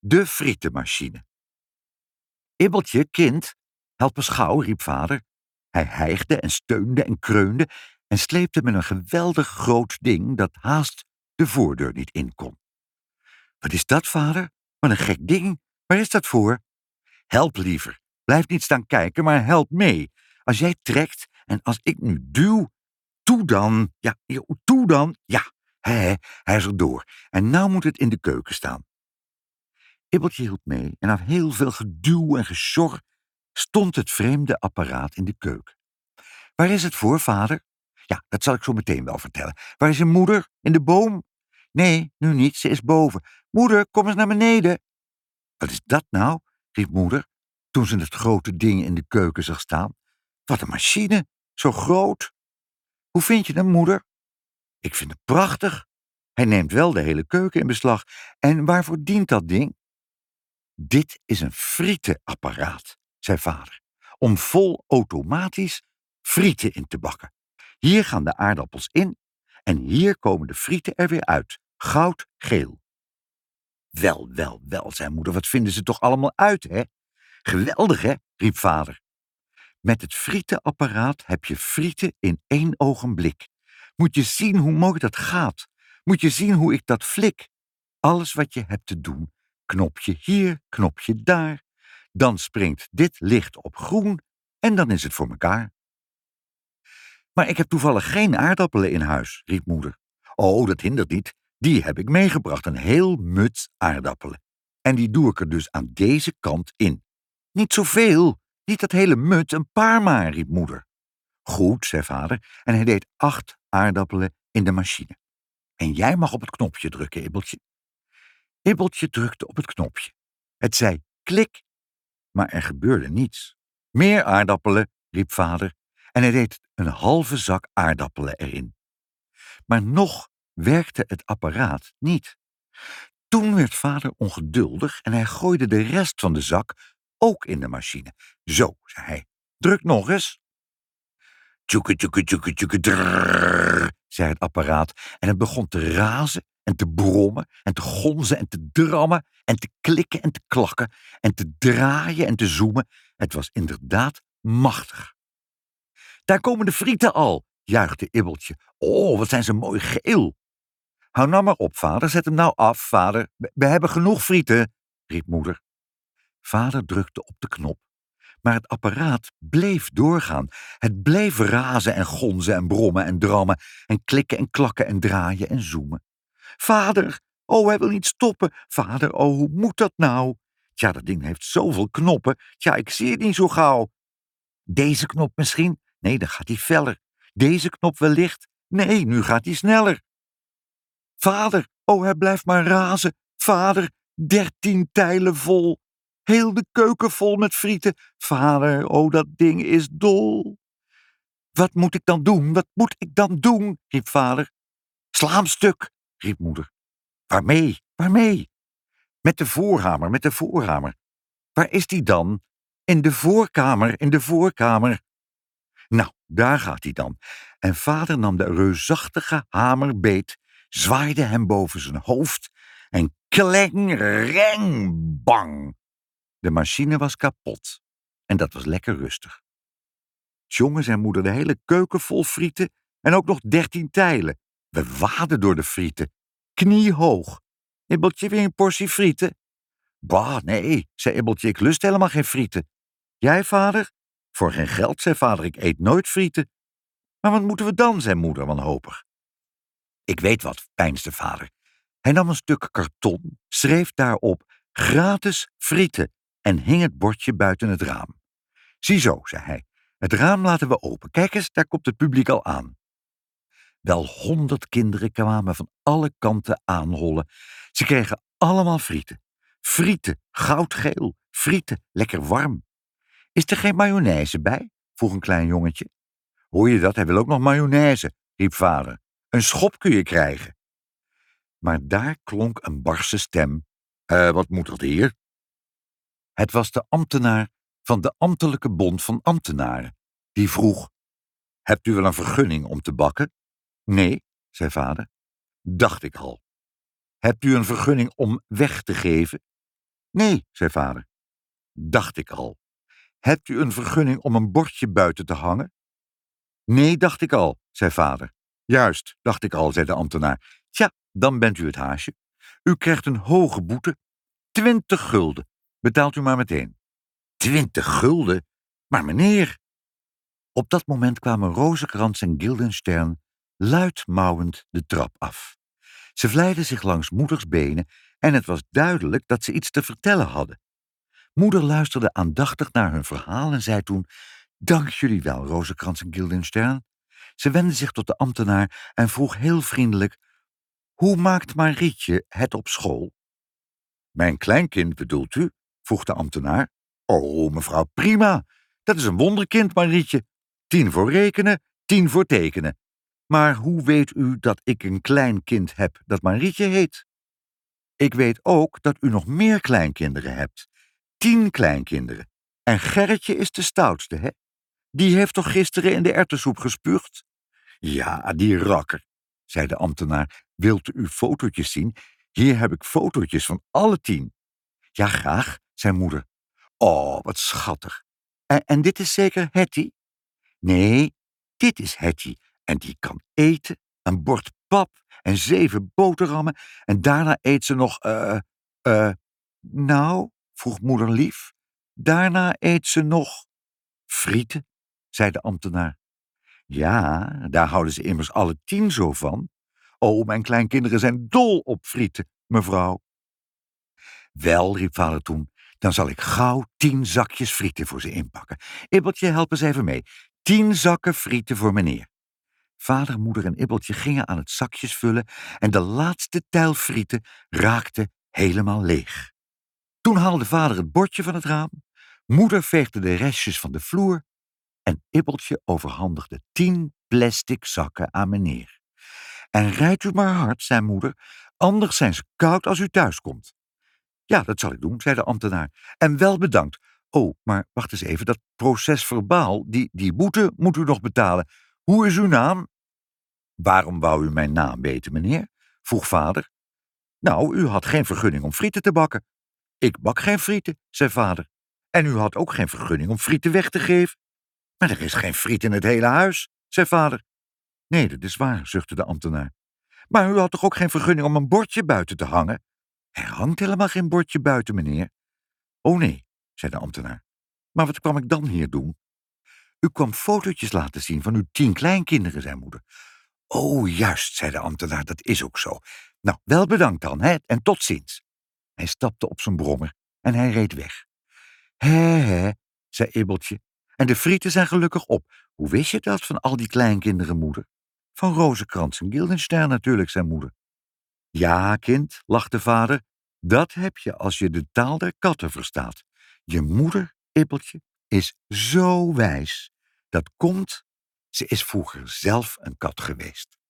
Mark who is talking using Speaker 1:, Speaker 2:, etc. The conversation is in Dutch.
Speaker 1: De frietenmachine. Ibbeltje, kind, help eens gauw, riep vader. Hij hijgde en steunde en kreunde en sleepte met een geweldig groot ding dat haast de voordeur niet in kon. Wat is dat, vader? Wat een gek ding. Waar is dat voor? Help liever. Blijf niet staan kijken, maar help mee. Als jij trekt en als ik nu duw, toe dan. Ja, toe dan. Ja, hij is er door. En nou moet het in de keuken staan. Ibbeltje hielp mee en na heel veel geduw en gesjor stond het vreemde apparaat in de keuken. Waar is het voor, vader? Ja, dat zal ik zo meteen wel vertellen. Waar is je moeder? In de boom? Nee, nu niet, ze is boven. Moeder, kom eens naar beneden. Wat is dat nou? Riep moeder, toen ze het grote ding in de keuken zag staan. Wat een machine, zo groot. Hoe vind je hem, moeder? Ik vind hem prachtig. Hij neemt wel de hele keuken in beslag. En waarvoor dient dat ding? Dit is een frietenapparaat, zei vader, om vol automatisch frieten in te bakken. Hier gaan de aardappels in en hier komen de frieten er weer uit, goudgeel. Wel, zei moeder, wat vinden ze toch allemaal uit, hè? Geweldig, hè? Riep vader. Met het frietenapparaat heb je frieten in 1 ogenblik. Moet je zien hoe mooi dat gaat. Moet je zien hoe ik dat flik. Alles wat je hebt te doen. Knopje hier, knopje daar. Dan springt dit licht op groen en dan is het voor mekaar. Maar ik heb toevallig geen aardappelen in huis, riep moeder. Oh, dat hindert niet. Die heb ik meegebracht, een heel muts aardappelen. En die doe ik er dus aan deze kant in. Niet zoveel, niet dat hele mut, een paar maar, riep moeder. Goed, zei vader, en hij deed 8 aardappelen in de machine. En jij mag op het knopje drukken, Ibbeltje. Ibbeltje drukte op het knopje. Het zei klik, maar er gebeurde niets. Meer aardappelen, riep vader, en hij deed een halve zak aardappelen erin. Maar nog werkte het apparaat niet. Toen werd vader ongeduldig en hij gooide de rest van de zak ook in de machine. Zo, zei hij, druk nog eens. Tjoeke, tjoeke, tjoeke, tjoeke, drrrr, zei het apparaat en het begon te razen en te brommen en te gonzen en te drammen en te klikken en te klakken en te draaien en te zoemen. Het was inderdaad machtig. Daar komen de frieten al, juichte Ibbeltje. Oh, wat zijn ze mooi geel. Hou nou maar op, vader, zet hem nou af, vader. We hebben genoeg frieten, riep moeder. Vader drukte op de knop, maar het apparaat bleef doorgaan. Het bleef razen en gonzen en brommen en drammen en klikken en klakken en draaien en zoemen. Vader, oh, hij wil niet stoppen. Vader, oh, hoe moet dat nou? Tja, dat ding heeft zoveel knoppen. Tja, ik zie het niet zo gauw. Deze knop misschien? Nee, dan gaat hij feller. Deze knop wellicht? Nee, nu gaat hij sneller. Vader, oh, hij blijft maar razen. Vader, 13 tijlen vol. Heel de keuken vol met frieten. Vader, oh, dat ding is dol. Wat moet ik dan doen? Wat moet ik dan doen? Riep vader. Sla hem stuk, riep moeder. Waarmee? Waarmee? Met de voorhamer, met de voorhamer. Waar is die dan? In de voorkamer, in de voorkamer. Nou, daar gaat hij dan. En vader nam de reusachtige hamer beet, zwaaide hem boven zijn hoofd en kleng, reng, bang. De machine was kapot en dat was lekker rustig. Tjonge, zei moeder, de hele keuken vol frieten en ook nog 13 tijlen. We waden door de frieten, kniehoog. Ibbeltje, weer een portie frieten? Bah, nee, zei Ibbeltje, ik lust helemaal geen frieten. Jij, vader? Voor geen geld, zei vader, ik eet nooit frieten. Maar wat moeten we dan, zei moeder wanhopig. Ik weet wat, peinsde vader. Hij nam een stuk karton, schreef daarop gratis frieten en hing het bordje buiten het raam. Ziezo, zei hij, het raam laten we open. Kijk eens, daar komt het publiek al aan. Wel 100 kinderen kwamen van alle kanten aanhollen. Ze kregen allemaal frieten. Frieten, goudgeel, frieten, lekker warm. Is er geen mayonaise bij? Vroeg een klein jongetje. Hoor je dat? Hij wil ook nog mayonaise, riep vader. Een schop kun je krijgen. Maar daar klonk een barse stem. Wat moet dat hier? Het was de ambtenaar van de Ambtelijke Bond van Ambtenaren. Die vroeg, hebt u wel een vergunning om te bakken? Nee, zei vader. Dacht ik al. Hebt u een vergunning om weg te geven? Nee, zei vader. Dacht ik al. Hebt u een vergunning om een bordje buiten te hangen? Nee, dacht ik al, zei vader. Juist, dacht ik al, zei de ambtenaar. Tja, dan bent u het haasje. U krijgt een hoge boete. 20 gulden. Betaalt u maar meteen. 20 gulden? Maar meneer... Op dat moment kwamen Rozenkrans en Guildenstern luid mauwend de trap af. Ze vlijden zich langs moeders benen en het was duidelijk dat ze iets te vertellen hadden. Moeder luisterde aandachtig naar hun verhaal en zei toen: Dank jullie wel, Rozenkrans en Guildenstern. Ze wendde zich tot de ambtenaar en vroeg heel vriendelijk: Hoe maakt Marietje het op school? Mijn kleinkind bedoelt u? Vroeg de ambtenaar. Oh, mevrouw, prima. Dat is een wonderkind, Marietje. 10 voor rekenen, 10 voor tekenen. Maar hoe weet u dat ik een klein kind heb dat Marietje heet? Ik weet ook dat u nog meer kleinkinderen hebt. 10 kleinkinderen. En Gerritje is de stoutste, hè? Die heeft toch gisteren in de erwtensoep gespuugd? Ja, die rakker, zei de ambtenaar. Wilt u fotootjes zien? Hier heb ik fotootjes van alle 10. Ja, graag, zei moeder. Oh, wat schattig. En dit is zeker Hetty? Nee, dit is Hetty. En die kan eten, een bord pap en 7 boterhammen. En daarna eet ze nog, nou, vroeg moeder lief. Daarna eet ze nog frieten, zei de ambtenaar. Ja, daar houden ze immers alle 10 zo van. Oh, mijn kleinkinderen zijn dol op frieten, mevrouw. Wel, riep vader toen, dan zal ik gauw 10 zakjes frieten voor ze inpakken. Ibbeltje, help eens even mee. 10 zakken frieten voor meneer. Vader, moeder en Ibbeltje gingen aan het zakjes vullen en de laatste tuil frieten raakte helemaal leeg. Toen haalde vader het bordje van het raam, moeder veegde de restjes van de vloer en Ibbeltje overhandigde 10 plastic zakken aan meneer. En rijdt u maar hard, zei moeder, anders zijn ze koud als u thuiskomt. Ja, dat zal ik doen, zei de ambtenaar. En wel bedankt. Oh, maar wacht eens even, dat procesverbaal, die boete moet u nog betalen. Hoe is uw naam? Waarom wou u mijn naam weten, meneer? Vroeg vader. Nou, u had geen vergunning om frieten te bakken. Ik bak geen frieten, zei vader. En u had ook geen vergunning om frieten weg te geven. Maar er is geen friet in het hele huis, zei vader. Nee, dat is waar, zuchtte de ambtenaar. Maar u had toch ook geen vergunning om een bordje buiten te hangen? Er hangt helemaal geen bordje buiten, meneer. Oh nee, zei de ambtenaar. Maar wat kwam ik dan hier doen? U kwam fotootjes laten zien van uw 10 kleinkinderen, zei moeder. Oh, juist, zei de ambtenaar, dat is ook zo. Nou, wel bedankt dan, hè, en tot ziens. Hij stapte op zijn brommer en hij reed weg. Hè, zei Ibbeltje. En de frieten zijn gelukkig op. Hoe wist je dat van al die kleinkinderen, moeder? Van Rozenkrans en Guildenstern natuurlijk, zei moeder. Ja, kind, lachte vader, dat heb je als je de taal der katten verstaat. Je moeder, Ibbeltje, is zo wijs. Dat komt, ze is vroeger zelf een kat geweest.